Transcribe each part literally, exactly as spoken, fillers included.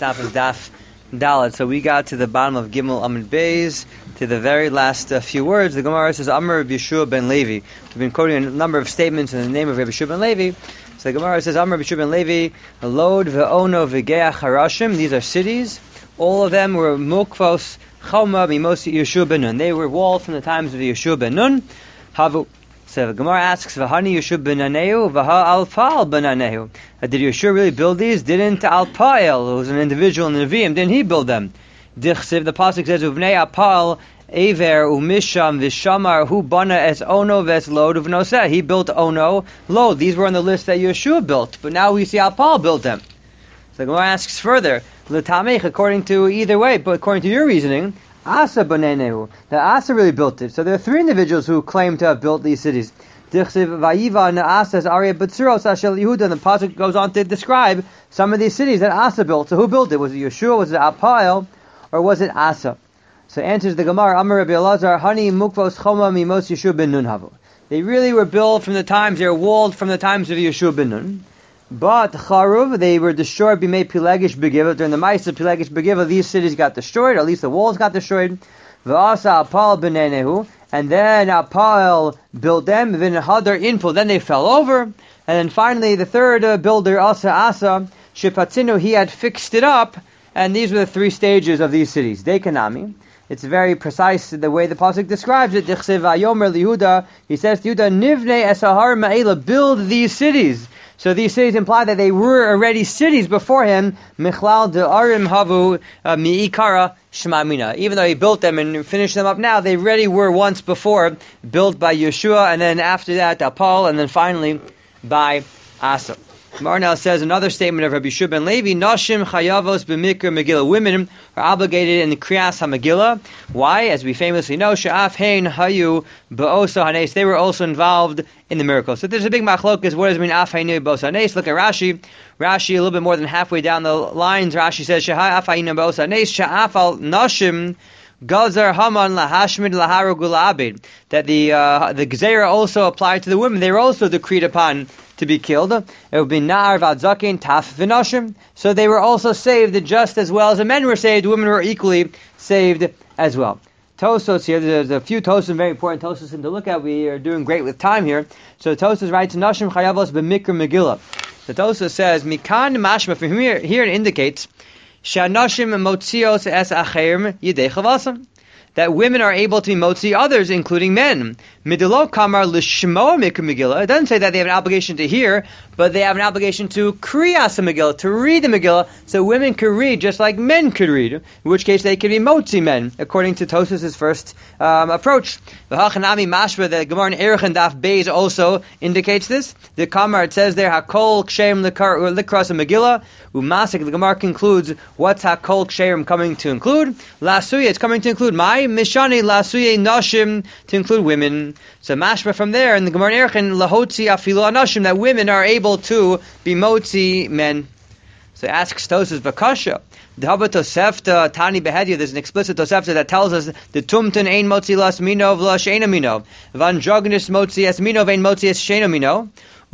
Daf is Daf Dalet. So we got to the bottom of Gimel Amud Beis, to the very last uh, few words. The Gemara says, Amar Rabbi Yeshua ben Levi. We've been quoting a number of statements in the name of Rabbi Yeshua ben Levi. So the Gemara says, Amar Rabbi Yeshua ben Levi, Lod ve'ono v'geach harashim. These are cities. All of them were mukvos choma mimosi Yeshua ben Nun. They were walled from the times of Yeshua ben Nun. Havu. So the Gemara asks, V'hani Yeshua ben Naneu, V'ha Alpal ben Naneu. Did Yeshua really build these? Didn't Alpael, who was an individual in the Nevi'im, didn't he build them? Dichsiv, the pasuk says, Uvnei Apal, Aver, Umisham, Vishamar, Hu Bana es Ono ves Lod uvnoseh. He built Ono, Lod. These were on the list that Yeshua built, but now we see Alpal built them. So the Gemara asks further, L'tamech, according to either way, but according to your reasoning, Asa Banenehu, that Asa really built it. So there are three individuals who claim to have built these cities. Dichsiv Vayiva Asa as Arya Batzuros Ashel Yehuda, and the pasuk goes on to describe some of these cities that Asa built. So who built it? Was it Yeshua? Was it Alpael? Or was it Asa? So answers the Gemara, Amar Rabbi Elazar, Hani Mukvos Choma Mimos Yeshua ben Nun Havu. They really were built from the times, they were walled from the times of Yeshua ben Nun. But Charuv, they were destroyed, Bimei Pilegish Begiva. During the mice of Pilegish Begiva, these cities got destroyed, or at least the walls got destroyed. V'asa Apal Benenehu, and then Apal built them, V'in Hadar Info, then they fell over. And then finally, the third uh, builder, Asa Asa, Shipatzinu, he had fixed it up, and these were the three stages of these cities. Dekanami. It's very precise the way the pasuk describes it. Dichsev Ayomer Lihuda, he says to Yehuda, Nivne Esahar Ma'ela, build these cities. So these cities imply that they were already cities before him. Michlal de Arim Havu Mi'ikara Shemamina. Even though he built them and finished them up now, they already were once before built by Yeshua, and then after that Apal, and then finally by Asa. Gemara now says another statement of Rabbi Yeshua ben Levi, Nashim Chayavos b'Mikra Megillah. Women are obligated in the Kriyas HaMegillah. Why? As we famously know, Sha'af Hein Hayu Ba'osa Hanes. They were also involved in the miracles. So there's a big machlokas. What does it mean, Af Hainu Ba'osa Hanes? Look at Rashi. Rashi, a little bit more than halfway down the lines, Rashi says, Sha'af Hainu Ba'osa Hanes, Sha'af al Nashim Gazar Haman lahashmid laharugul abid, that the uh, the Gzeira also applied to the women. They were also decreed upon to be killed. It would be Na'ar v'adzakin taf v'nashim. So they were also saved just as well as the men were saved. Women were equally saved as well. Tosos here, there's a few Tosos, very important Tosos to look at. We are doing great with time here. So Tosos writes, Nashim chayavos b'mikra Megillah. The Tosos says, Mikan mashma, from here, here it indicates, Shanashim motzios es acherim yidei chavasam, that women are able to be motzi others, including men. Midelo kamar l'shmoa mikra Megillah. It doesn't say that they have an obligation to hear, but they have an obligation to kriyas a Megillah, to read the Megillah, so women could read just like men could read, in which case they could be motzi men, according to Tosas' first um, approach. The Hachanami Mashva, the Gemara in Erech and Daf Beis also indicates this. The kamar, it says there, Hakol kshem likras a Megillah, umasik, the Gemara concludes, what's Hakol kshem coming to include? Lasuya, it's coming to include my Mishani Lasuye Nashim, to include women. So mashma from there in the Gemara Erchin Lahotzi Afilu Anashim, that women are able to be motzi men. So asks Tosas Bakasha. The Haba Tosefta Tani Behedia, there's an explicit Tosefta that tells us the Tumtan Ein Motzi Las Minov La Sheina Minov. Van Jognis Motzi Es Minov Ein Motzi Es Sheina Minov.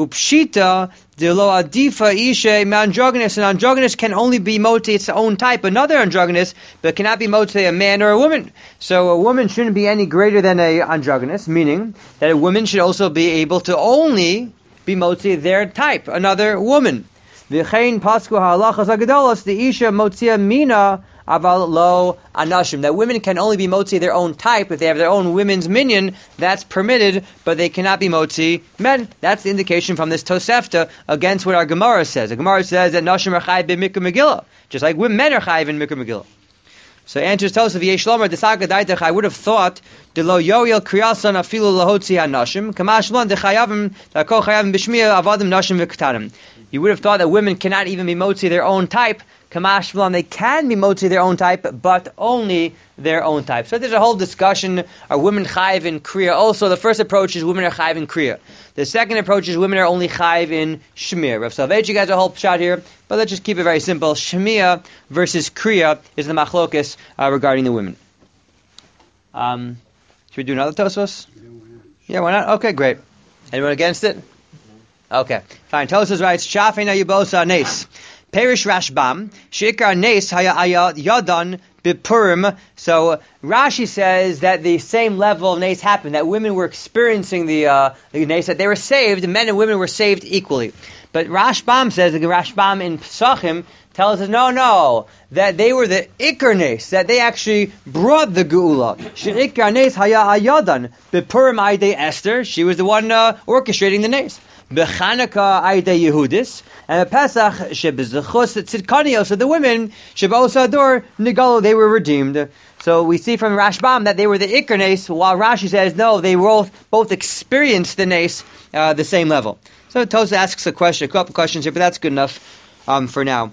Upshita de lo adifa ishe androgynous, and androgynous can only be motzi its own type, another androgynous, but cannot be motzi a man or a woman. So a woman shouldn't be any greater than a androgynous, meaning that a woman should also be able to only be motzi their type, another woman. V'chein pasku ha'alachas ha'gedolos the isha motzia mina aval lo anashim, that women can only be motzi their own type. If they have their own women's minion, that's permitted, but they cannot be motzi men. That's the indication from this Tosefta against what our Gemara says. The Gemara says that nashim are chayiv b'mikra Megillah, just like men are chayiv in mikra Megillah. So answers Tosef Yeshlomer Desaga Daitach. I would have thought de lo yoyel kriyasan afilu lahotzi hanashim kamashlan de chayavim dakol chayavim b'shmiya avadim nashim v'ktanim. You would have thought that women cannot even be motzi their own type. Kamashlan, they can be motzi their own type, but only their own type. So there's a whole discussion. Are women chayiv in kriya? Also, the first approach is women are chayiv in kriya. The second approach is women are only chayiv in shmir. Rav Salvage, you guys a whole shot here, but let's just keep it very simple. Shmir versus kriya is the machlokas uh, regarding the women. Um, should we do another Tosfos? Yeah, why not? Okay, great. Anyone against it? Okay, fine. Tosfos writes, Shafina Yubosa Nes. Perish Rashbam, Sheikar Nes Haya Yadan Bipurim. So Rashi says that the same level of Nes happened, that women were experiencing the, uh, the Nes, that they were saved, men and women were saved equally. But Rashbam says, the Rashbam in Pesachim tells us, no, no, that they were the Ikar Nes, that they actually brought the Geula. Sheikar Nes Haya Yadan Bipurim Aidei Esther, she was the one uh, orchestrating the Nes. B'Chanukah Aidei Yehudis, and Pesach Shebizachos Tzidkanios, so the women Sheba'osador Nigalo, they were redeemed. So we see from Rashbam that they were the Ikar Nes, while Rashi says no, they both both experienced the Nes uh, the same level. So Tosa asks a question, a couple questions here, but that's good enough um, for now.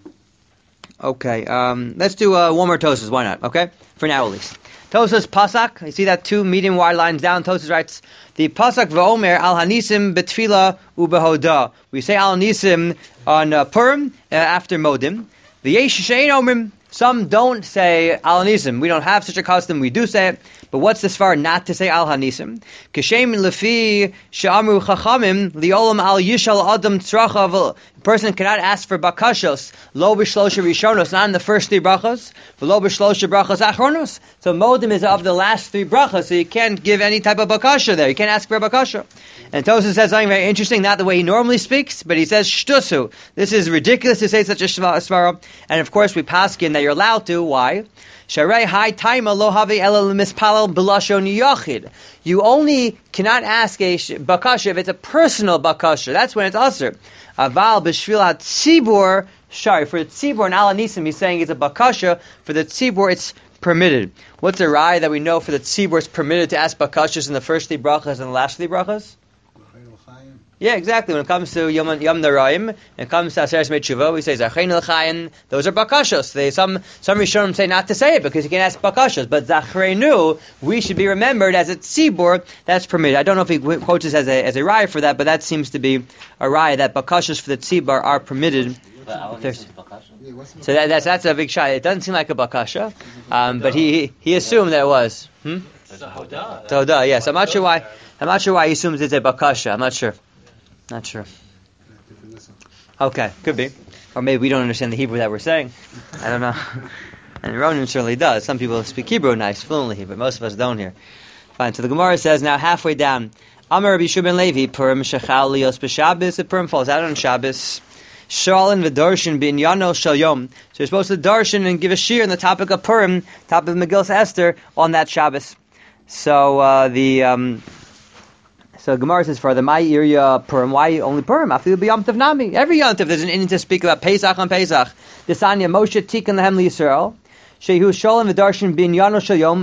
Okay, um, let's do uh, one more Tosas. Why not? Okay, for now at least. Tosas Pasak. You see that two medium wide lines down. Tosas writes the Pasak v'Omer al Hanisim betfila ubehoda. We say al Hanisim on uh, Purim uh, after Modim. The Yesh Shein Omrim. Some don't say al Hanisim. We don't have such a custom. We do say it. But what's this far not to say al Hanisim? Kishem lefi she'amru chachamim liolam al yishal adam tzrachav. A person cannot ask for bakashos lo b'shlosha rishonos, not in the first three brachos, but lo b'shlosha brachos achronos. So modim is of the last three brachos, so you can't give any type of bakasha there. You can't ask for a bakasha. And Tosas says something very interesting, not the way he normally speaks, but he says shtusu. This is ridiculous to say such a svara. And of course we paskin that you're allowed to. Why? Sharei hai taima lo havi ela l'mispalel b'lashon yachid. You only cannot ask a bakasha if it's a personal bakasha. That's when it's usher. Aval b'shvil ha-tzibur shari. For the tzibur and al Hanisim, he's saying it's a bakasha. For the tzibur, it's permitted. What's the raya that we know for the tzibur it's permitted to ask bakashas in the first three brachas and the last three brachas? Yeah, exactly. When it comes to Yom Yom Naraim, it comes to Aseres Mechuva, we say Zachein L'Chayin. Those are bakashos. They some some Rishonim say not to say it because you can't ask bakashos. But Zachreinu, we should be remembered as a tzibur. That's permitted. I don't know if he quotes this as a as a raya for that, but that seems to be a raya that bakashos for the tzibur are permitted. So that, that's that's a big shot. It doesn't seem like a bakasha, um, but he he assumed that it was. Hmm? Toda. Yes, I'm not sure why. I'm not sure why he assumes it's a bakasha. I'm not sure. Not sure. Okay, could be. Or maybe we don't understand the Hebrew that we're saying. I don't know. And Ronan certainly does. Some people speak Hebrew nice, fluently, but most of us don't here. Fine. So the Gemara says now halfway down, Amar Rabbi Yeshua ben Levi, Purim shechal lios b'Shabbos. The Purim falls out on Shabbos. Shalin v'darshin b'inyano shel yom. So you're supposed to darshan and give a shir on the topic of Purim, topic of Megillas Esther, on that Shabbos. So uh, the... Um, So Gemara says, for the my area Purim, why only Purim? I feel be Yom Tov Nami. Every Yom Tov there's an inyan to speak about Pesach on Pesach. Desanya Moshe Tikkun Lehem Yisrael. Shehu Sholem V'Darshan Bin Yano Shel Yom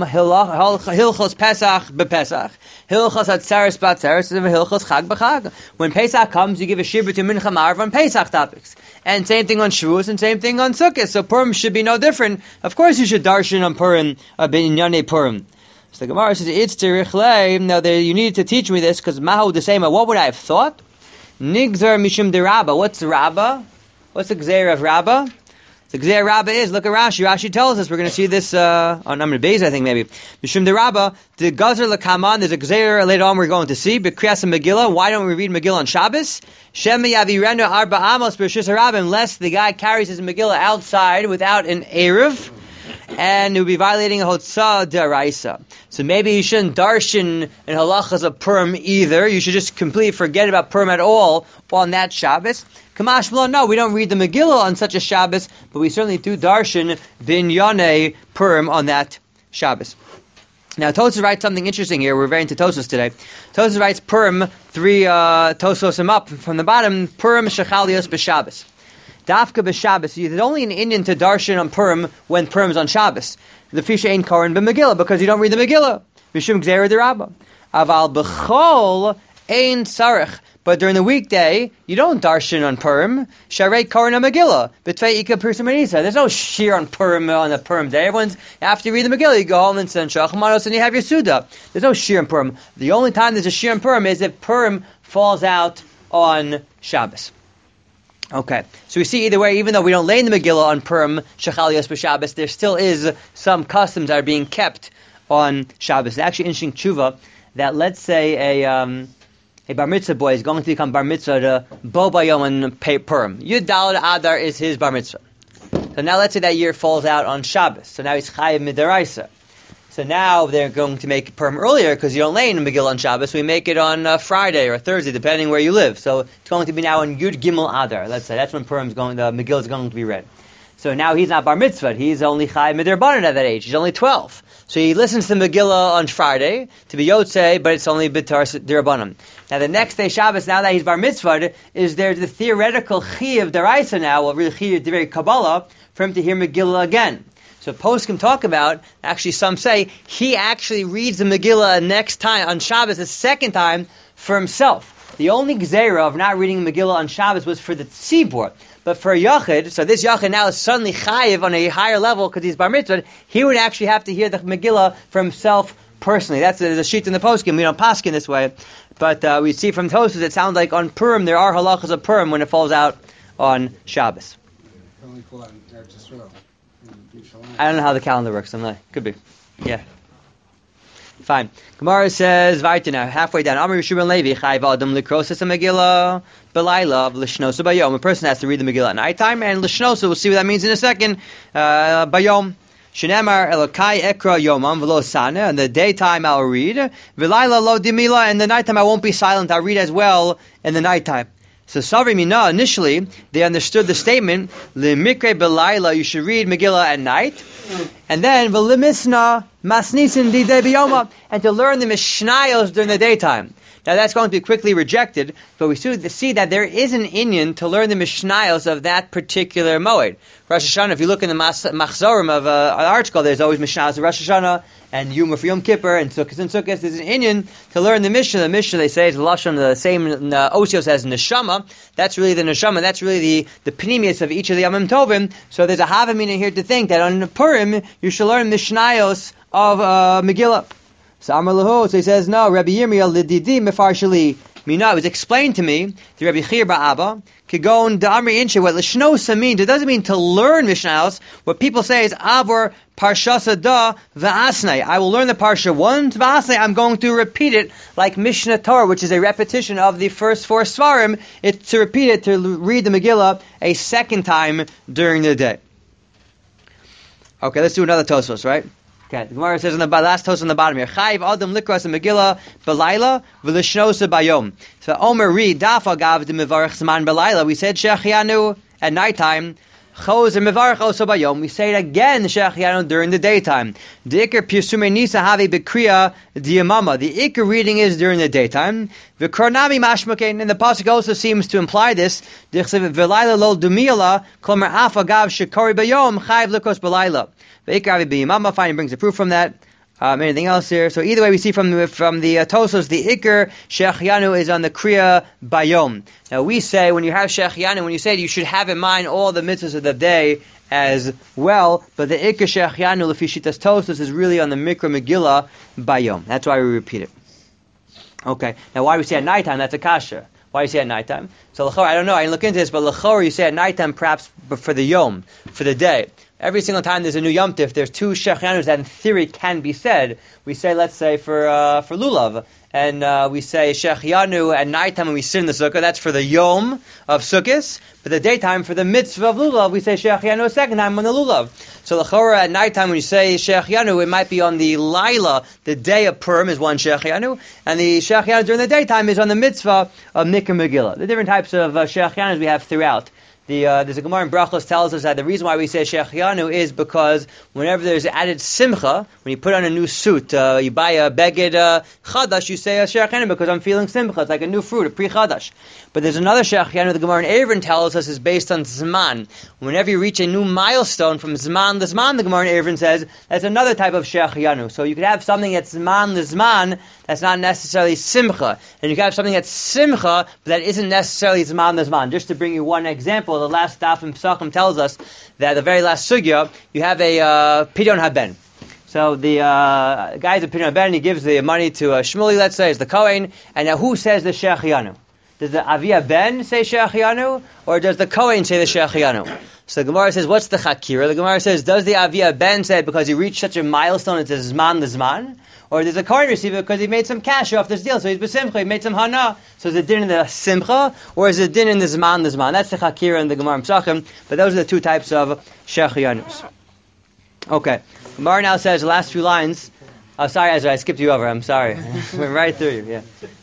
Hilchos Pesach BePesach Hilchos Atzeres BaTzeres and Hilchos Chag BeChag. When Pesach comes, you give a shir between Mincha Ma'ariv on Pesach topics, and same thing on Shavuos and same thing on Sukkot. So Purim should be no different. Of course, you should darshan on Purim, uh, Bin Yane Purim. So the Gemara says, it's tirichlei. Now, there, you need to teach me this, because mahu desema, what would I have thought? Nigzer mishum de Rabba. What's Rabba? What's the gzeir of Rabba? The gzeir Rabba is, look at Rashi. Rashi tells us, we're going to see this uh, on Amr Beis, I think, maybe. Mishum de Rabba, the gazer lekaman, there's a gzeir later on we're going to see, but Kriyas and Megillah, why don't we read Megillah on Shabbos? Shem yavirenu arba amos b'rishus harabim, unless the guy carries his Megillah outside without an Erev, and it would be violating a Hotzah D'Araisa. So maybe you shouldn't darshan in halachas of Purim either. You should just completely forget about Purim at all on that Shabbos. Kamash Malon, no, we don't read the Megillah on such a Shabbos, but we certainly do darshan Binyane Purim on that Shabbos. Now, Tosas writes something interesting here. We're very into Tosas today. Tosas writes Purim, three uh, Tosos him up from the bottom, Purim Shechalios B'Shabbos. Dafka b'Shabbos. There's only an Indian to darshan on Purim when Purim's on Shabbos. The fisha ain't Koran b'Megillah because you don't read the Megillah. Mishum gzeira d'Rabba. Aval b'chol ein sarich. But during the weekday, you don't darshan on Purim. Sharei Koran Megillah. B'tvei ika Pirsim Anisa. There's no shir on Purim on the Purim day. Everyone's after you read the Megillah, you go home and send shachmanos and you have your Suda. There's no shir on Purim. The only time there's a shir on Purim is if Purim falls out on Shabbos. Okay, so we see either way, even though we don't lay in the Megillah on Purim, Shechalios b'Shabbos, there still is some customs that are being kept on Shabbos. It's actually interesting tshuva that let's say a um, a bar mitzvah boy is going to become bar mitzvah to Bo Bayom and Purim. Yud Daled Adar is his bar mitzvah. So now let's say that year falls out on Shabbos. So now he's Chayiv Midaraisa. So now they're going to make Purim earlier because you don't lay in Megillah on Shabbos. So we make it on uh, Friday or Thursday, depending where you live. So it's going to be now on Yud Gimel Adar. Let's say that's when Purim's going. The Megillah is going to be read. So now he's not bar mitzvah. He's only Chayiv Midrabanan at that age. He's only twelve. So he listens to Megillah on Friday to be Yotzei, but it's only B'tar Dirabanan. Now the next day Shabbos, now that he's bar mitzvah, is there the theoretical Chiyav Daraisa now, well really Chiyav Divrei Kabbalah, for him to hear Megillah again. So poskim talk about, actually some say, he actually reads the Megillah next time, on Shabbos, the second time, for himself. The only gzeira of not reading Megillah on Shabbos was for the tzibur. But for a Yachid, so this Yachid now is suddenly chayiv on a higher level because he's bar mitzvah, he would actually have to hear the Megillah for himself personally. That's the, the sheet in the poskim. We don't paskin this way. But uh, we see from Tosfos, it sounds like on Purim, there are halachas of Purim when it falls out on Shabbos. I don't know how the calendar works. I'm like, could be. Yeah. Fine. Gemara says, Vaita now, halfway down. Amar Yeshua ben Levi, Chayv Adam Likrosis a Megillah, Belayla, Lishnosa Bayom. A person has to read the Megillah at nighttime, and Lishnosa, we'll see what that means in a second, uh, Bayom. Shenemar Elokai Ekra Yomam V'lo Sana. In the daytime I'll read. V'layla Lo Dimila. In the nighttime I won't be silent. I'll read as well in the nighttime. So Savri Mina, initially, they understood the statement, L'mikre Belayla, you should read Megillah at night. And then, V'limisna Masnisin Didei B'yoma, and to learn the Mishnayos during the daytime. Now that's going to be quickly rejected, but we see that there is an inyan to learn the Mishnayos of that particular Moed. Rosh Hashanah, if you look in the Machzorim of uh, an article, there's always Mishnayos of Rosh Hashanah, and Yom for Yom Kippur, and Sukkot and Sukkot. There's an inyan to learn the Mishnah. The Mishnah, they say, is Lashon, the same uh, Osios as Neshama. That's really the Neshama. That's really the, the Pnimius of each of the Yamim Tovim. So there's a Havamina here to think that on Purim, you should learn Mishnayos of uh, Megillah. So Amar Lahu, so he says, no, Rabbi Yirmiyah lididi mefarshali. Mina, it was explained to me, the Rabbi Chir Ba'aba, Kigon Da'amri Inche, what Lishnosa means, it doesn't mean to learn Mishnayos. What people say is, Avor Parshasa Da V'asnei. I will learn the Parsha once, V'asnei, I'm going to repeat it like Mishnah Torah, which is a repetition of the first four Svarim. It's to repeat it, to read the Megillah a second time during the day. Okay, let's do another Tosfos, right? Okay, the Gemara says in the last toast on the bottom here, Chayiv Adam Likras and Megillah Belayla V'lishnosa Bayom. So Omer read Dafa Gav de Mevarach Zman Belayla. We said Shechianu at nighttime. Choz and Mevarach also Bayom. We say it again Shechianu during the daytime. The Iker Pirsume Nisa Havi Bekriya Diyamama. The Iker reading is during the daytime. V'Karnami Mashmakein. And the pasuk also seems to imply this. V'Layla Lo Dumila Klomer Afa Gav Shekori Bayom Chayiv Likros Belayla. Ve'ikar b'yimama, fine, brings a proof from that. Um, anything else here? So either way, we see from the, from the uh, Tosfos, the Iker Shechianu is on the Kriya Bayom. Now we say, when you have Shechianu, when you say it, you should have in mind all the mitzvahs of the day as well, but the Iker Shechianu, Lefishitas Tosfos, is really on the Mikra Megillah Bayom. That's why we repeat it. Okay, now why we say at nighttime, that's a kasha. Why do you say at nighttime? So, l'chor, I don't know, I didn't look into this, but l'chor, you say at nighttime perhaps for the yom, for the day. Every single time there's a new Yom Tif, there's two Shechianus that in theory can be said. We say, let's say, for uh, for Lulav. And uh, we say Shechianu at nighttime when we sit in the Sukkah, that's for the Yom of Sukkot. But the daytime, for the Mitzvah of Lulav, we say Shechianu a second time on the Lulav. So l'chora at nighttime when you say Shechianu, it might be on the Laila, the day of Purim is one Shechianu, and the Shechianu during the daytime is on the Mitzvah of Mikra Megillah. The different types of uh, Shechianus we have throughout. The, uh, there's a Gemara in Brachos tells us that the reason why we say Shechianu is because whenever there's added simcha, when you put on a new suit, uh, you buy a beged uh, chadash, you say a Shechianu because I'm feeling simcha. It's like a new fruit, a pre chadash. But there's another Shechianu the Gemara in Erevin tells us is based on Zman. Whenever you reach a new milestone from Zman to Zman, the Gemara in Erevin says that's another type of Shechianu. So you could have something that's Zman to Zman that's not necessarily simcha, and you could have something that's simcha but that isn't necessarily Zman to Zman. Just to bring you one example. The last daf in Pesachim tells us that the very last sugya, you have a uh, pidyon haben. So the uh, guy's a pidyon haben, he gives the money to uh, Shmuley, let's say, is the Kohen, and now who says the Shechianu? Does the Avia Ben say Shechianu, or does the Kohen say the Shechianu? So the Gemara says, what's the Chakira? The Gemara says, does the Avia Ben say it because he reached such a milestone, it's a Zman L'Zman? Or does the Kohen receive it because he made some cash off this deal, so he's B'Simcha, he made some Hana? So is it din in the Simcha, or is it din in the Zman L'Zman? That's the Chakira in the Gemara Pesachim, but those are the two types of Shechianus. Okay, Gemara now says, the last few lines, oh sorry Ezra, I skipped you over, I'm sorry. Went right through you, yeah.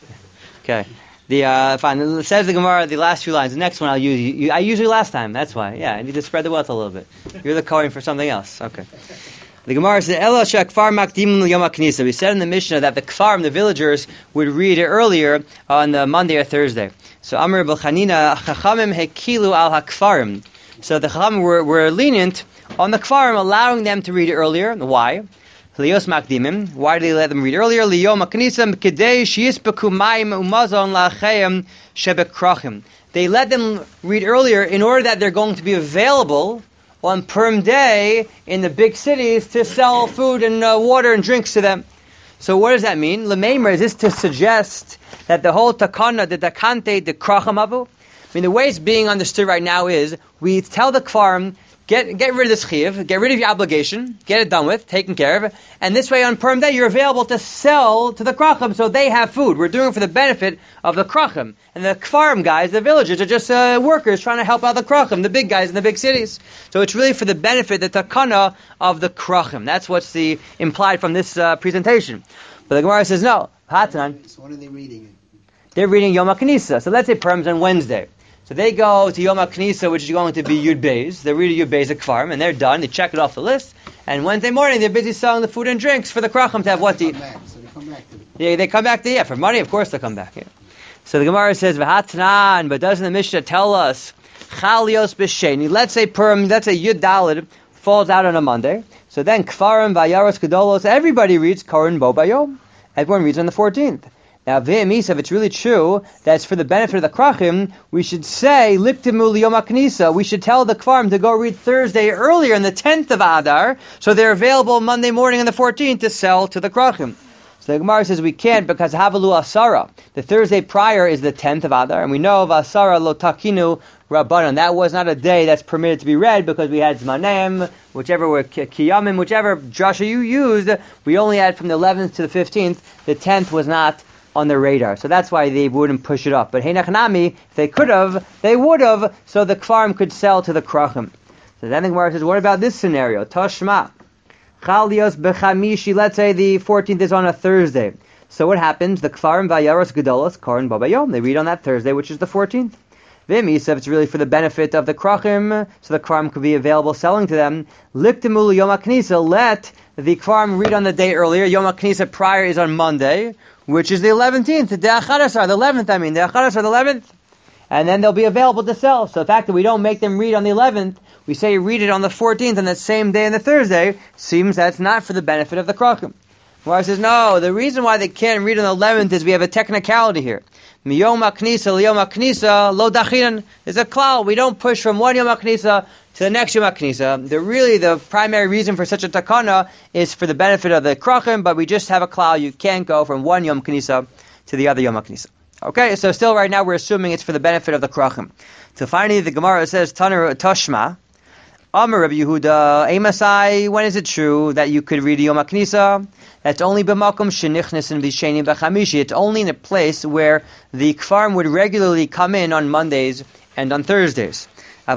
Okay. The uh, fine. It says the Gemara, the last few lines. The next one I'll use. You, you, I usually last time. That's why. Yeah, I need to spread the wealth a little bit. You're the Kohen for something else. Okay. The Gemara says, "Ela shekfar makdim l'yom haknisa." We said in the Mishnah that the kfarim, the villagers, would read it earlier on the Monday or Thursday. So Amar b'chanina chachamim hekilu al hakfarim. So the chachamim were, were lenient on the kfarim, allowing them to read it earlier. Why? Lios makdimim. Why did they let them read earlier? Liyom haknisa k'dei sheyisbeku mayim umazon la'achayim shebekrachim. They let them read earlier in order that they're going to be available on Purim Day in the big cities to sell food and uh, water and drinks to them. So what does that mean? L'meimer, is this to suggest that the whole takana, the takante, the krachim avu? I mean, the way it's being understood right now is we tell the kfarim, Get get rid of this chiyuv, get rid of your obligation, get it done with, taken care of, and this way on Purim Day you're available to sell to the krachim so they have food. We're doing it for the benefit of the krachim. And the kfarim guys, the villagers, are just uh, workers trying to help out the krachim, the big guys in the big cities. So it's really for the benefit, the takana of the krachim. That's what's the implied from this uh, presentation. But the Gemara says no. Hatanan. So what are they reading? They're reading Yom HaKnisa. So let's say Purim's on Wednesday. So they go to Yom HaKnisa, which is going to be Yud Beis. They read Yud Beis at Kfarim, and they're done. They check it off the list. And Wednesday morning, they're busy selling the food and drinks for the Krachim to have what to eat. So they come back to it. Yeah, they come back to, yeah, for money, of course they'll come back. Yeah. So the Gemara says, V'hatnan, but doesn't the Mishnah tell us, Chalios b'sheni, let's say Purim, let's say Yud Daled falls out on a Monday. So then Kfarim, Vayaros, Gedolos, everybody reads Koren Bo Bayom. Everyone reads on the fourteenth. Now, if it's really true that it's for the benefit of the krachim, we should say, Liktimu liyom haknisa. We should tell the kfarim to go read Thursday earlier in the tenth of Adar, so they're available Monday morning on the fourteenth to sell to the krachim. So the Gemara says we can't because Havalu Asara. The Thursday prior is the tenth of Adar, and we know of Asara lo takinu Rabbanan. That was not a day that's permitted to be read because we had Zmanem, whichever were Kiyamim, whichever drasha you used, we only had from the eleventh to the fifteenth. The tenth was not on the radar. So that's why they wouldn't push it up. But Heinachnami, if they could have, they would have, so the Kfarim could sell to the Krachim. So then the Gemara says, what about this scenario? Tashma. Chalios b'chamishi, let's say the fourteenth is on a Thursday. So what happens? The Kfarim Vayaros Gedolos, Koren Babayom, they read on that Thursday, which is the fourteenth. V'misa, if it's really for the benefit of the Krachim, so the Kfarim could be available selling to them. Liktimul Yom HaKnisa, let the Kfarim read on the day earlier. Yom HaKnisa prior is on Monday, which is the eleventh, the Achadasar, the eleventh, I mean, the Achadasar, the eleventh. And then they'll be available to sell. So the fact that we don't make them read on the eleventh, we say read it on the fourteenth on that same day on the Thursday, seems that's not for the benefit of the Krachim. Gemara says, no, the reason why they can't read on the eleventh is we have a technicality here. Miyom HaKnisa, Liyom HaKnisa, Lo Dachinan. There's a klal. We don't push from one Yom HaKnisa to the next Yom HaKnisa. The really, the primary reason for such a takana is for the benefit of the Krachim, but we just have a klal. You can't go from one Yom HaKnisa to the other Yom HaKnisa. Okay, so still right now we're assuming it's for the benefit of the Krachim. So finally the Gemara says, Taner Tashma, Amar Rabbi Yehuda, Emasai, when is it true that you could read Yom HaKnisa? That's only b'makom shenichnes and b'sheni b'chamishi. It's only in a place where the kfarim would regularly come in on Mondays and on Thursdays. If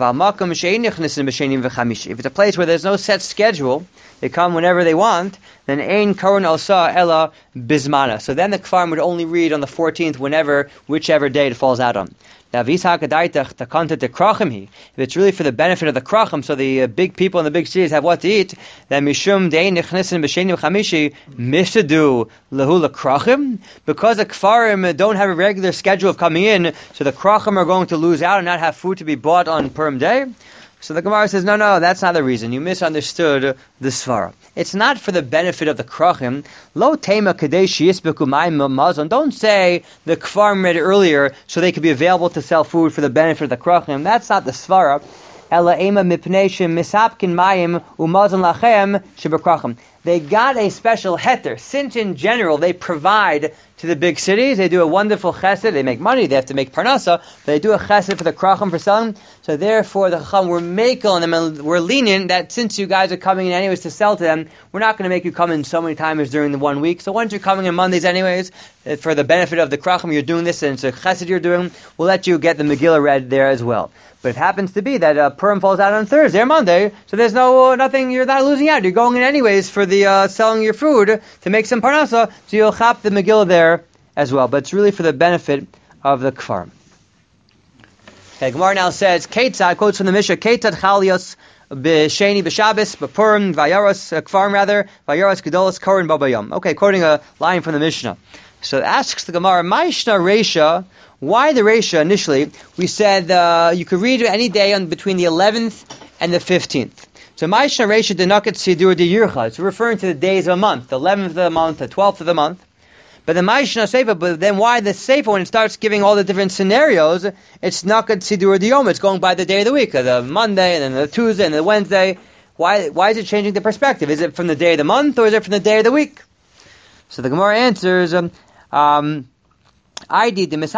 it's a place where there's no set schedule, they come whenever they want, then ein karon osa ella bismana. So then the kfarim would only read on the fourteenth whenever, whichever day it falls out on. If it's really for the benefit of the krachim, so the uh, big people in the big cities have what to eat, then mishum dein nichnisin b'sheni v'chamishi mishadu lehu lekrachim, because the kfarim don't have a regular schedule of coming in, so the krachim are going to lose out and not have food to be bought on Purim Day. So the Gemara says, no, no, that's not the reason. You misunderstood the svara. It's not for the benefit of the krachim. Lo tema kadesh yisbeku mayim mazon. Don't say the kfarim read earlier so they could be available to sell food for the benefit of the krachim. That's not the svara. Ela ema mipnei misapkin mayim umazon lachem shebekrachim. they got a special heter. Since in general they provide to the big cities, they do a wonderful chesed, they make money, they have to make parnasa, they do a chesed for the krachim for selling, so therefore the chacham were makel on them and we're lenient that since you guys are coming in anyways to sell to them, we're not going to make you come in so many times during the one week. So once you're coming in Mondays anyways, for the benefit of the krachim, you're doing this and it's a chesed you're doing, we'll let you get the Megillah read there as well. But it happens to be that uh, Purim falls out on Thursday or Monday, so there's no nothing. You're not losing out. You're going in anyways for the uh, selling your food to make some parnasa, so you'll chop the Megillah there as well. But it's really for the benefit of the kfarim. Okay, Gemara now says, Ketzad, quotes from the Mishnah, Ketzad chalios b'sheni b'shabes b'purim vayaros uh, kfarim rather vayaros gedolos korin babayom. Okay, quoting a line from the Mishnah. So it asks the Gemara, Ma'ishna Reisha. Why the Reisha initially? We said uh, you could read any day on between the eleventh and the fifteenth. So Ma'ishna Reisha denaket sidur di yircha. It's referring to the days of a month, the eleventh of the month, the twelfth of the month. But the Ma'ishna Seifa, but then why the Seifa, when it starts giving all the different scenarios, it's nakat sidur di yom. It's going by the day of the week, the Monday, and then the Tuesday, and the Wednesday. Why, why is it changing the perspective? Is it from the day of the month, or is it from the day of the week? So the Gemara answers, um, um, because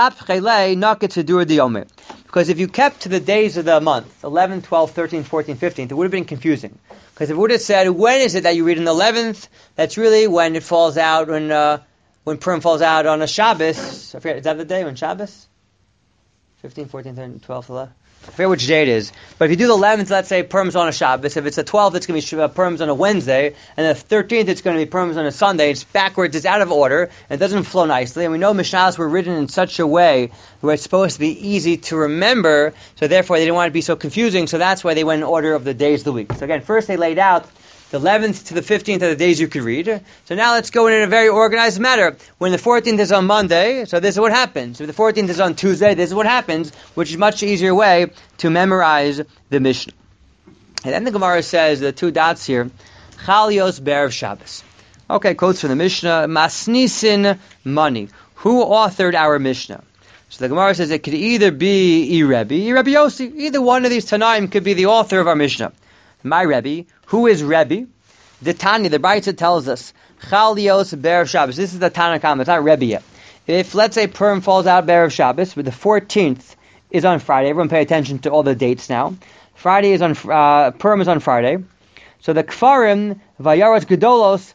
if you kept to the days of the month, eleventh, twelfth, thirteenth, fourteenth, fifteenth, it would have been confusing. Because if it would have said, when is it that you read on the eleventh, that's really when it falls out, when uh, when Purim falls out on a Shabbos. I forget, is that the day when Shabbos? fifteenth, fourteenth, thirteenth, twelfth, eleventh? I forget which day it is. But if you do the eleventh, let's say Purim's on a Shabbos. If it's the twelfth, it's going to be uh, Purim's on a Wednesday. And the thirteenth, it's going to be Purim's on a Sunday. It's backwards. It's out of order. And it doesn't flow nicely. And we know Mishnahs were written in such a way where it's supposed to be easy to remember. So therefore, they didn't want it to be so confusing. So that's why they went in order of the days of the week. So again, first they laid out the eleventh to the fifteenth are the days you could read. So now let's go in a very organized manner. When the fourteenth is on Monday, so this is what happens. If the fourteenth is on Tuesday, this is what happens, which is a much easier way to memorize the Mishnah. And then the Gemara says, the two dots here, Chalios Be'erev Shabbos. Okay, quotes from the Mishnah, Masnisin Money. Who authored our Mishnah? So the Gemara says it could either be Rebbe, Rebbe Yossi. Either one of these Tanaim could be the author of our Mishnah. My Rebbe. Who is Rebbe? The Tanya, the Brayta tells us, Chalios Be'erev Shabbos. This is the Tanakam, it's not Rebbe yet. If, let's say, Purim falls out Be'erev Shabbos, but the fourteenth is on Friday, everyone pay attention to all the dates now. Friday is on, uh, Purim is on Friday. So the Kfarim, Vayaros Gedolos,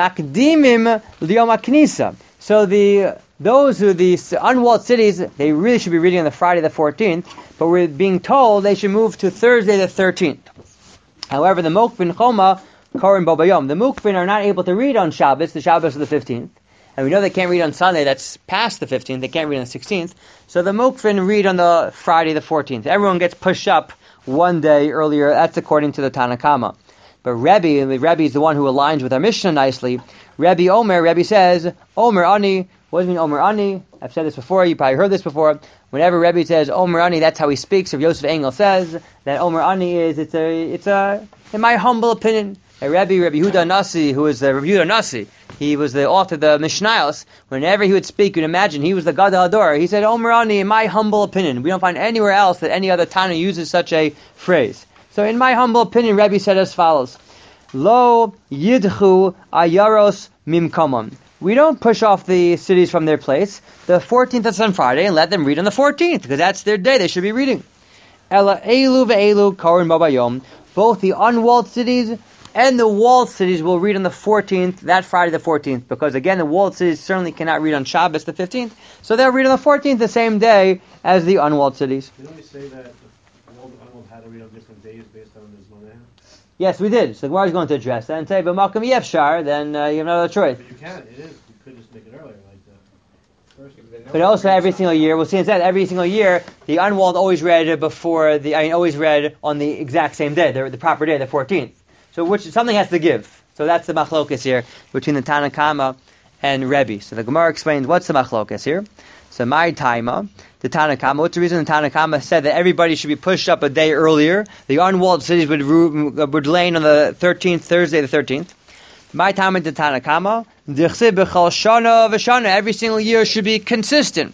Makdimim Liyom HaKnisa. So the, those who, the unwalled cities, they really should be reading on the Friday the fourteenth, but we're being told they should move to Thursday the thirteenth. However, the Mukfin Choma, Korin Bobayom, the Mukfin are not able to read on Shabbos, the Shabbos of the fifteenth. And we know they can't read on Sunday, that's past the fifteenth, they can't read on the sixteenth. So the Mukfin read on the Friday the fourteenth. Everyone gets pushed up one day earlier, that's according to the Tanakama. But Rebbe, the Rebbe is the one who aligns with our Mishnah nicely. Rebbe Omer, Rebbe says, Omer Ani, what does it mean Omer Ani? I've said this before, you probably heard this before. Whenever Rebbe says Omer Ani, that's how he speaks. If Yosef Engel says that Omer Ani is, it's a, it's a, in my humble opinion, a Rebbe, Rebbe Yehuda Nasi, who is the Rebbe Yehuda Nasi, he was the author of the Mishnayos. Whenever he would speak, you'd imagine he was the Gadol Hador. He said Omer Ani, in my humble opinion. We don't find anywhere else that any other Tana uses such a phrase. So in my humble opinion, Rebbe said as follows: Lo yidchu ayaros mimkamam. We don't push off the cities from their place. The fourteenth is on Friday, and let them read on the fourteenth, because that's their day. They should be reading. Ela elu ve'elu karin babayom. Both the unwalled cities and the walled cities will read on the fourteenth, that Friday the fourteenth, because again, the walled cities certainly cannot read on Shabbos the fifteenth, so they'll read on the fourteenth the same day as the unwalled cities. Didn't we say that the walled and unwalled had to read on different days based on this Monday? Yes, we did. So the Gemara is going to address that and say, but Malcolm Yefshar, then uh, you have no other choice. But you can, it is. You could just make it earlier, like the first. But also every single year, we'll see instead, every single year, the unwalled always read before the, I mean, always read on the exact same day, the, the proper day, the fourteenth. So which, something has to give. So that's the machlokas here, between the Tanakama and Rebbe. So the Gemara explains, what's the machlokas here? So my taima, the Tanakama, what's the reason the Tanakama said that everybody should be pushed up a day earlier? The unwalled cities would, would lane on the thirteenth, Thursday the thirteenth. My time in the Tanakama, every single year should be consistent.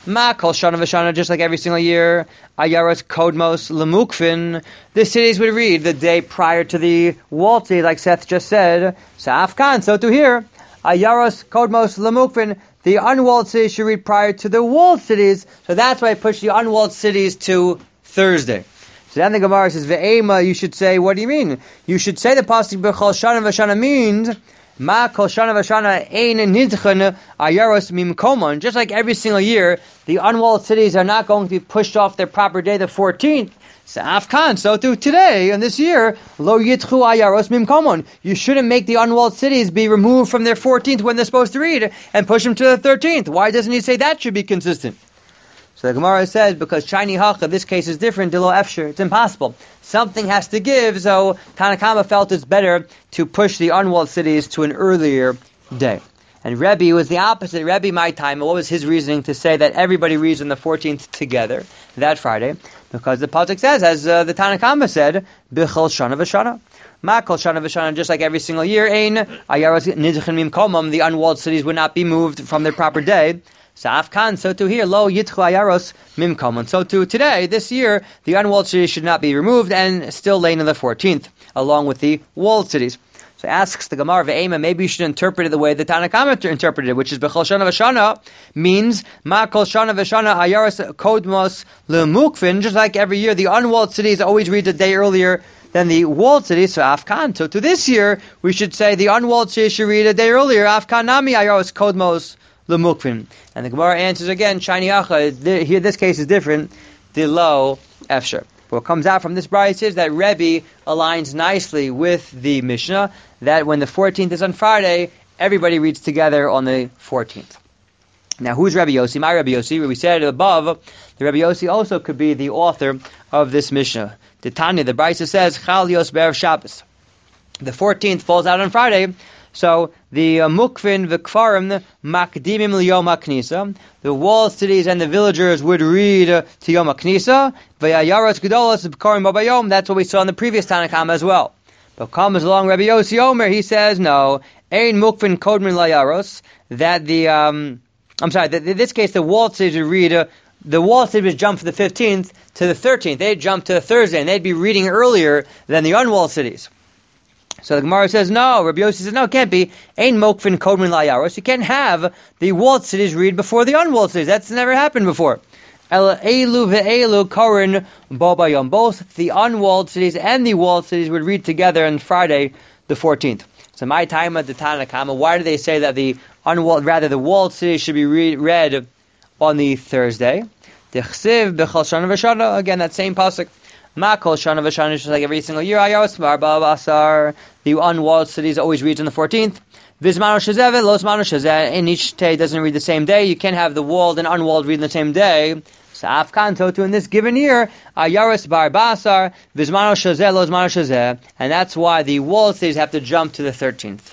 Ma kol shana v'shana, just like every single year, ayaros kodmos lemukfin. The cities would read the day prior to the walled city, like Seth just said. Sa'afkan, so to here, ayaros kodmos lemukfin. The unwalled cities should read prior to the walled cities, so that's why I pushed the unwalled cities to Thursday. So then the Gemara says, Ve'ema, you should say, what do you mean? You should say the pasuk b'chol shana v'shana means, Ma kol shana v'shana ein nidchen ayaros mimkomon. Just like every single year, the unwalled cities are not going to be pushed off their proper day, the fourteenth. So Afkan, so too today, and this year, lo yitchu ayaros mimkomon. You shouldn't make the unwalled cities be removed from their fourteenth when they're supposed to read, and push them to the thirteenth. Why doesn't he say that should be consistent? So the Gemara says, because Shani Hacha, this case is different, Dilo Efsher, it's impossible. Something has to give, so Tanakama felt it's better to push the unwalled cities to an earlier day. And Rebbe was the opposite. Rebbe, my time, what was his reasoning to say that everybody reads on the fourteenth together, that Friday? Because the pasuk says, as uh, the Tanakama said, B'chol Shana V'Shana. Ma kol Shana V'Shana, just like every single year, Ein Ayaros Nidchen Mimkomam, the unwalled cities would not be moved from their proper day. Sa'afkan, so too here, lo yitchu ayaros mimkomon. So too today, this year, the unwalled cities should not be removed and still lay in the fourteenth, along with the walled cities. So asks the Gemara ve'ema, maybe you should interpret it the way the Tanakama interpreted it, which is b'chol shana v'shana means ma kol shana v'shana ayaros kodmos lemukfin. Just like every year, the unwalled cities always read a day earlier than the walled cities. So afkan. So to this year, we should say the unwalled cities should read a day earlier. Afkan nami ayaros kodmos lemukfin. And the Gemara answers again, Shani Acha, here this case is different, the low efsher. What comes out from this brayso is that Rebbe aligns nicely with the Mishnah, that when the fourteenth is on Friday, everybody reads together on the fourteenth. Now, who's Rebbe Yossi? My Rebbe Yossi, we said above, the Rebbe Yossi also could be the author of this Mishnah. The Tanya, the brayso says, Chal Yos Be'erev Shabbos. The fourteenth falls out on Friday, so the uh, mukfin v'kfarim makdimim liyom haknisa. The walled cities and the villagers would read uh, to Yom HaKnisa. V'yayaros gedolos b'karim b'bayom. That's what we saw in the previous Tanakhama as well. But comes along Rabbi Yossi Omer. He says no. Ein mukfin kodmin layaros. That the um, I'm sorry. That in this case, the walled cities would read. Uh, the walled cities would jump from the fifteenth to the thirteenth. They'd jump to Thursday, and they'd be reading earlier than the unwalled cities. So the Gemara says, no, Rabbi Yossi says, no, it can't be. Ein mokfin kodmin layaros. You can't have the walled cities read before the unwalled cities. That's never happened before. El elu ve'elu korin bo bayom. Both the unwalled cities and the walled cities would read together on Friday, the fourteenth. So my time at the Tanakama, why do they say that the unwalled, rather the walled cities should be re- read on the Thursday? Dechsiv b'chol shana v'shana. Again, that same pasuk. Ma kol shana v'shana, just like every single year. Ayaros marba basar. The unwalled cities always reads on the fourteenth. Vizmano shezeh los mano shezeh. In each day doesn't read the same day. You can't have the walled and unwalled read on the same day. Sa'af kanto to in this given year. Ayaros bar basar. Vizmano shezeh los mano shezeh. And that's why the walled cities have to jump to the thirteenth.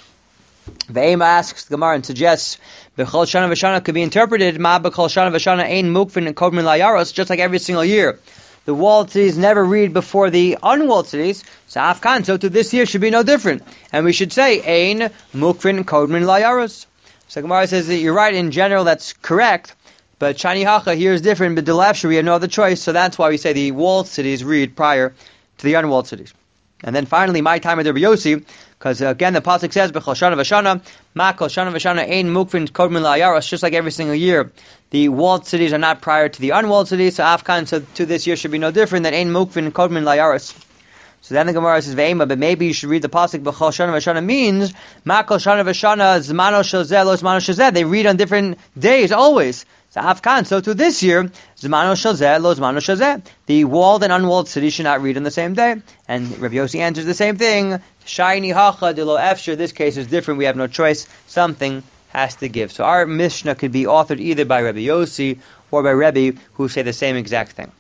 Ve'ema asks the Gemara and suggests b'chol shana v'shana could be interpreted ma b'chol shana v'shana ein mukfin and kodmin layaros, just like every single year. The walled cities never read before the unwalled cities. So Afkan, so to this year should be no different. And we should say, Ein, Mukfin, Kodmin, Layaros. So Gemara says that you're right, in general that's correct, but Shani Hacha here is different, but Dilafsha we have no other choice, so that's why we say the walled cities read prior to the unwalled cities. And then finally, my time at Rabbi Yossi, because uh, again the pasuk says, B'chol shana v'shana, ma kol shana v'shana ein mukfin kodmin layaros, just like every single year. The walled cities are not prior to the unwalled cities, so Afkan, so to this year should be no different than ein mukfin kodmin layaros. So then the Gemara says, Ve'ema, but maybe you should read the pasuk, B'chol shana v'shana means, ma kol shana v'shana zmano shezeh lo zmano shezeh. They read on different days, always. So Afkan, so to this year, Zmano Shazeh, Lo Zmano Shazeh. The walled and unwalled cities should not read on the same day. And Rabbi Yossi answers the same thing. Shayni Hacha de Lo Efsher. This case is different. We have no choice. Something has to give. So our Mishnah could be authored either by Rabbi Yossi or by Rebbe, who say the same exact thing.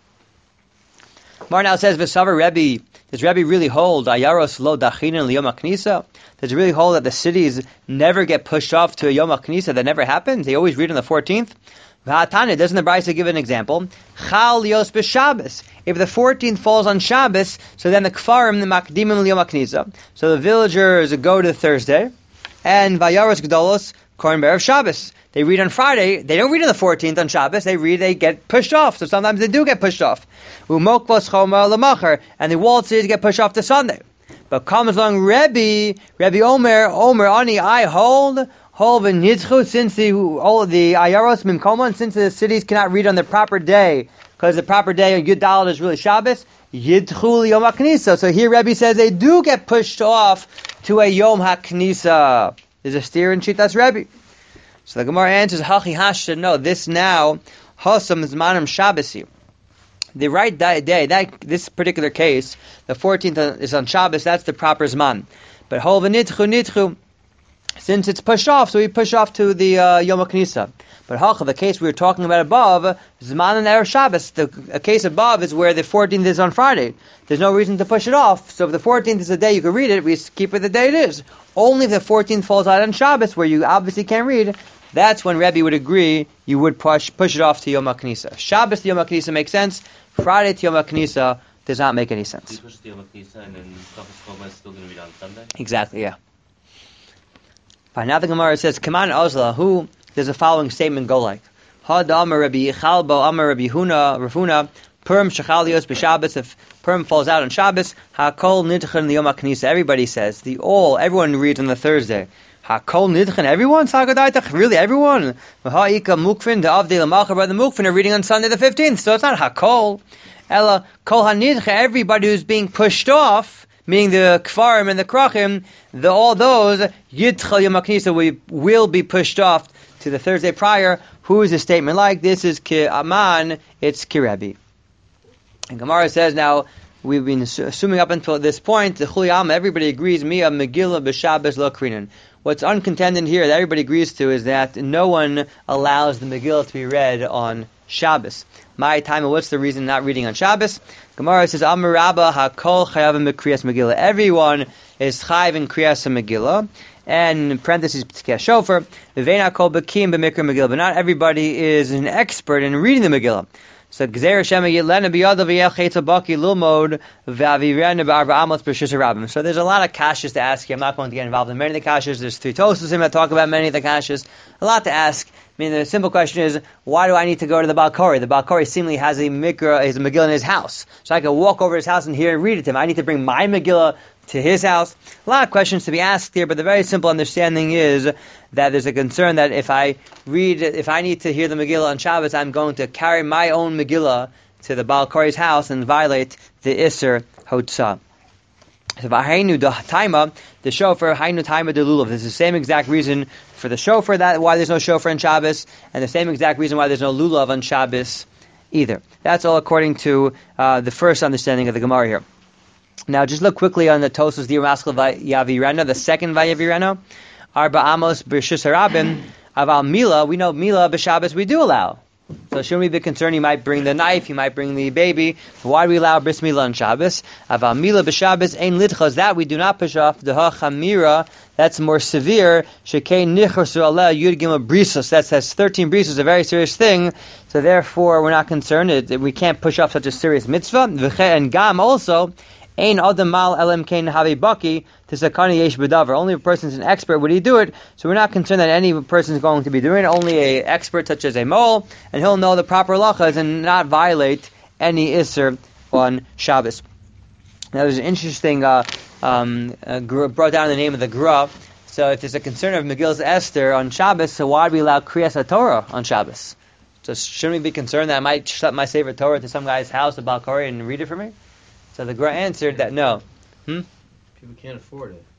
Mar now says, V'savar Rebbe, does Rebbe really hold Ayaros Lo Dachinin Liyom HaKnisa? Does it really hold that the cities never get pushed off to a Yom HaKnisa? That never happens? They always read on the fourteenth? V'hatane, doesn't the brayso give an example? Chal Yos b'Shabbos. If the fourteenth falls on Shabbos, so then the Kfarim, the Makdimim Liyom HaKnisa. So the villagers go to Thursday, and Vayaros Gdolos, Kohen Be'erev Shabbos. They read on Friday. They don't read on the fourteenth on Shabbos. They read, they get pushed off. So sometimes they do get pushed off. Umokvos Choma L'Macher. And the waltzes get pushed off to Sunday. But comes along Rebbe, Rebbe Omer, Omer, Ani, I hold, hold the Nidchu, since the, all the Ayaros Mimkoma, since the cities cannot read on the proper day, because the proper day of Yud Daled is really Shabbos, Yidchu Yom HaKnisa. So here Rebbe says they do get pushed off to a Yom HaKnisa. There's a steer in Shitas Rebbe. So the Gemara answers, Hachi Hashta, no, this now, Hosam Zmanim Shabbos. The right day, that this particular case, the fourteenth is on Shabbos, that's the proper Zman. But Hol v'nitchu nitchu, since it's pushed off, so we push off to the uh, Yom HaKnisa. But Halcha, the case we were talking about above, Zman and Erev Shabbos, the a case above is where the fourteenth is on Friday. There's no reason to push it off. So if the fourteenth is the day you can read it, we keep it the day it is. Only if the fourteenth falls out on Shabbos, where you obviously can't read, that's when Rebbe would agree you would push push it off to Yom HaKnisa. Shabbos to Yom HaKnisa makes sense. Friday to Yom HaKnisa does not make any sense. You push to Yom HaKnisa and then Kafas Choma is still going to be on Sunday? Exactly, yeah. But now the Gemara says, Kaman Ozla, who does the following statement go like? Had Amar Rabbi Yichalbo, Amar Rabbi Huna, Rafuna, Purim Shechalios b'Shabbos, if Purim falls out on Shabbos, HaKol Nidchen the Yom HaKnisa, everybody says, the all, everyone reads on the Thursday. HaKol Nidchen, everyone? Sagadaitach, really, everyone? Ha'ika Mukfin, the Avdei L'Malcha, by the Mukfin are reading on Sunday the fifteenth, so it's not HaKol. Ella, Kol HaNidchen, everybody who's being pushed off, meaning the Kfarim and the Krachim, the, all those, Yidchel Yom HaKnisa, we will be pushed off to the Thursday prior. Who is a statement like? This is Ki Aman, it's Ki Rebbe. And Gemara says now, we've been assuming up until this point, the Chuliyam, everybody agrees, Mia Megillah B'Shabbos Lo Krinan. What's uncontended here that everybody agrees to is that no one allows the Megillah to be read on Shabbos. My time, what's the reason not reading on Shabbos? Gemara says, Amar Rabba HaKol Chayavim B'Kriyas Megillah. Everyone is Chayav in Kriyas Megillah. And in parentheses, P'tikeh Shofar, V'vein HaKol B'kim B'Mikra Megillah. But not everybody is an expert in reading the Megillah. So Gzeir Shema Yitlena B'Yadav V'yel Chetza Baki Lilmod V'avirena B'Arba Amos B'Shus Rabbim. So there's a lot of kashas to ask here. I'm not going to get involved in many of the kashas. There's three Tosusim that talk about many of the kashas. A lot to ask. I mean, the simple question is, why do I need to go to the Baal Kori? The Baal Kori seemingly has a mikra, his Megillah in his house. So I can walk over to his house and hear and read it to him. I need to bring my Megillah to his house. A lot of questions to be asked here, but the very simple understanding is that there's a concern that if I read, if I need to hear the Megillah on Shabbos, I'm going to carry my own Megillah to the Baal Kori's house and violate the Isser Hotzah. So V'hainu Taima, the shofar, Hainu Taima de Lulav. There's the same exact reason for the shofar, that why there's no shofar on Shabbos, and the same exact reason why there's no lulav on Shabbos either. That's all according to uh, the first understanding of the Gemara here. Now, just look quickly on the Tosfos Dir Maskal Yavirena, the second Vayavirena. Arba Amos B'Shus Harabim Aval Mila. We know Mila b'Shabbos we do allow. So shouldn't we be concerned? You might bring the knife, you might bring the baby. Why do we allow bris milah on Shabbos? Aval Mila b'Shabbos ein lidchas. That we do not push off. The hachamira. That's more severe. Shekei nichrasu aleh yud gimel brisos. That says thirteen brisos, a very serious thing. So therefore, we're not concerned. It, we can't push off such a serious mitzvah. And gam also. Ein adam mal elem kein havi baki tisakani yesh b'davar. Only if a person is an expert would he do it. So we're not concerned that any person is going to be doing it. Only a expert such as a mole, and he'll know the proper halachas and not violate any isser on Shabbos. Now there's an interesting uh, um, uh, brought down the name of the Gra. So if there's a concern of Megillas Esther on Shabbos, so why do we allow Kriyas HaTorah on Shabbos? So shouldn't we be concerned that I might schlep my Sefer Torah to some guy's house, a Baal Kori, and read it for me? So the Gra answered that no. Hmm? People can't afford it.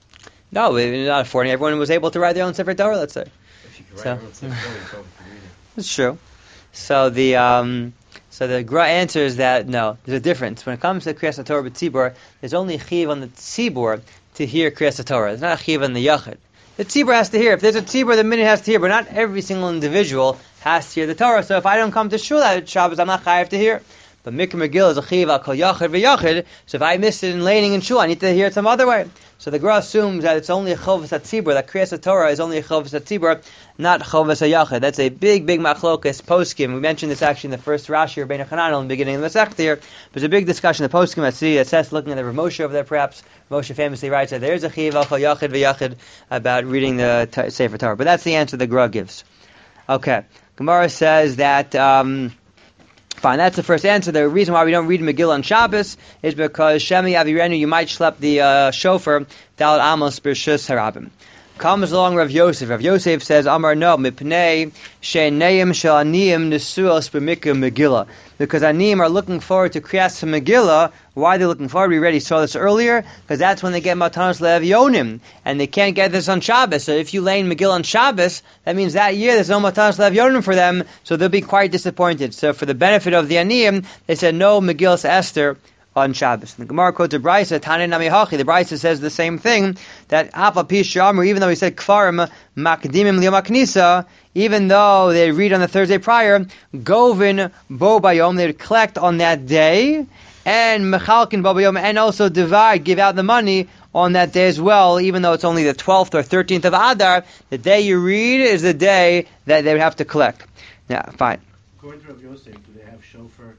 No, we're not affording. Everyone was able to write their own Sefer Torah, let's say. If you can write So- your own Sefer Torah, you don't have to read it. That's true. So the um, so the Gra answers that no, there's a difference. When it comes to Kriyas HaTorah b'tzibur, there's only chiv on the tzibur to hear Kriyas HaTorah. There's not a chiv on the yachid. The tzibur has to hear. If there's a tzibur, the minyan has to hear, but not every single individual has to hear the Torah. So if I don't come to shul at Shabbos, I'm not chayav to hear. But Mikra Megillah is a chiv al kol yachid v'yachid, so if I missed it in laning and shul, I need to hear it some other way. So the Gemara assumes that it's only a chovas hatzibur, that Kriyas Torah is only a chovas hatzibur, not chovas hayachid. That's a big, big machlokas poskim. We mentioned this actually in the first Rashi or Bein HaChananel in the beginning of the Masechta here. There's a big discussion in the poskim. I see it says looking at the Rav Moshe over there perhaps. Moshe famously writes that there's a chiv al kol yachid v'yachid about reading the t- Sefer Torah. But that's the answer the Gemara gives. Okay. Gemara says that... Um, Fine, that's the first answer. The reason why we don't read Megillah on Shabbos is because Shemi Avirenu, you might schlep the uh, shofar, Dalet Amos B'Rishus Harabim. Comes along Rav Yosef. Rav Yosef says, Amar no, mipnei she'neim she'aniyim nesuos b'mikra Megillah. Because aniyim are looking forward to Kriyas Megillah. Why are they looking forward? We already saw this earlier, because that's when they get Matanos Le'Evyonim, and they can't get this on Shabbos. So if you lay in Megillah on Shabbos, that means that year there's no Matanos Le'Evyonim for them, so they'll be quite disappointed. So for the benefit of the aniyim, they said no Megillah Esther on Shabbos. And the Gemara quotes a Brisa, Tane Nami Hachi. The Brisa says the same thing, that Afa Pish Amru, even though he said Kfarim Makdimim Liyom HaKnisa, even though they read on the Thursday prior, Govin Bo Bayom, they would collect on that day, and Mechalkin Bo Bayom, and also divide, give out the money on that day as well, even though it's only the twelfth or thirteenth of Adar. The day you read is the day that they would have to collect. Yeah, fine. According to Rav Yosef, do they have shofar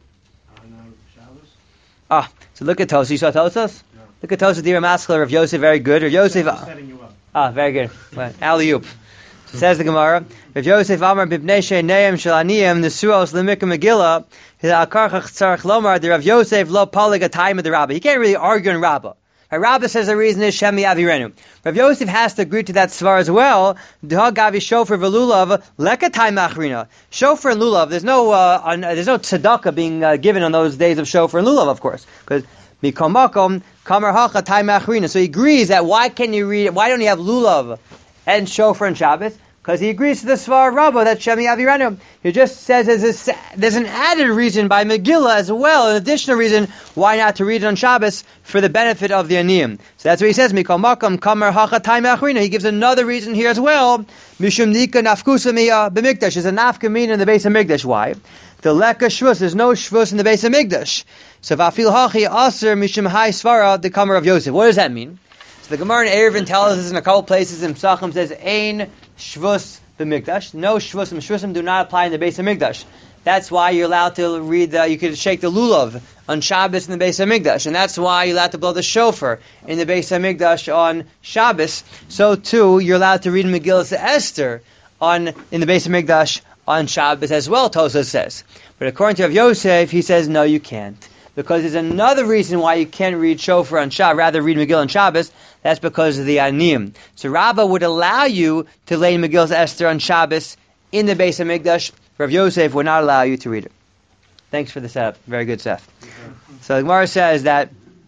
on uh, Shabbos? Ah, so look at Tosas. You saw Tosas? No. Look at Tosas, Dira Maskler of Yosef, very good. Rav Yosef. I'm setting you up. Ah, very good. Right. Alley-oop. So says the Gemara, Rav Yosef Amar Bibnei She'neim Shalaniyim Nesuos Lemikra Megillah Ha'karchach Tzarich Lomar the Rav Yosef Lo Palig Atayim of the Rabbah. He can't really argue in Rabbah. Rabbah says the reason is Shemi Avirenu. Rav Yosef has to agree to that svar as well. D'ha Gavi Shofar V'Lulav Lekatay Machrina. Shofar and Lulav. There's no uh, on, uh, there's no tzedakah being uh, given on those days of Shofar and Lulav, of course, because Mikom Makom Kamar Hacha Tay Machrina. So he agrees that why can you read? Why don't you have Lulav and Shofar and Shabbos? Because he agrees to the Svar of Rabbah that Shemi Avirenu. He just says there's, a, there's an added reason by Megillah as well, an additional reason why not to read it on Shabbos for the benefit of the Aniyim. So that's what he says. Mikol Makam Kamar Hachatay Me'achrina. He gives another reason here as well. Mishum Nika Nafkusa Miya B'Mikdash. There's a nafkamina in the base of Mikdash. Why? The Leka Shvus. There's no Shvus in the base of Mikdash. So Vafil Hachi Aser Mishum Hai Svara the Kamar of Yosef. What does that mean? So the Gemara in Eruvin tells us in a couple places in Psachim says Ein Shvus b'Mikdash. No Shvusim. Shvusim do not apply in the base of Mikdash. That's why you're allowed to read the, you could shake the lulav on Shabbos in the base of Mikdash. And that's why you're allowed to blow the shofar in the base of Mikdash on Shabbos. So too, you're allowed to read Megillah Esther on, in the base of Mikdash on Shabbos as well, Tosas says. But according to Rav Yosef, he says, no, you can't. Because there's another reason why you can't read shofar on Shabbos, rather read Megillah on Shabbos. That's because of the aniyim. So Rabbah would allow you to lay Megillah Esther on Shabbos in the base of Mikdash. Rav Yosef would not allow you to read it. Thanks for the setup. Very good, Seth. So the Gemara says that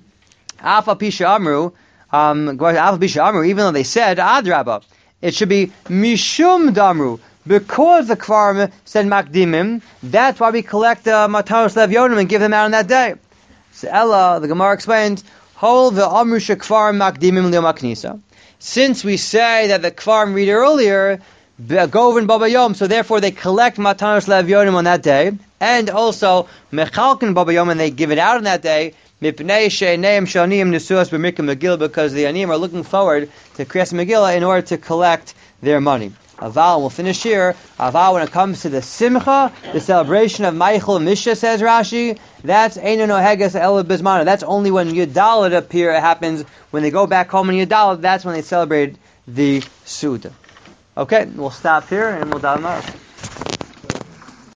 Alpha Pisha Amru, um, Alpha Pisha Amru, even though they said Ad Rabbah, it should be Mishum Damru. Because the Kfarim said Makdimim, that's why we collect uh, Matanos Le'Evyonim and give them out on that day. So Ella, the Gemara explains, Hol ve'amru shekfarim makdimim liyom haknisa. Since we say that the Kfarim read earlier, Govin Baba Yom, so therefore they collect Matanos Le'Evyonim on that day, and also Mechalkin Baba Yom, and they give it out on that day, Mipnei she'neim sh'aniyim nesuos b'mikra Megillah, because the aniyim are looking forward to Kriyas Megillah in order to collect their money. Aval, we'll finish here. Aval, when it comes to the Simcha, the celebration of Meichel Misha, says Rashi, that's Eino Noheges El Bismana. That's only when Yudalit appear, it happens. When they go back home in Yudalit, that's when they celebrate the Suda. Okay, we'll stop here and we'll dive out.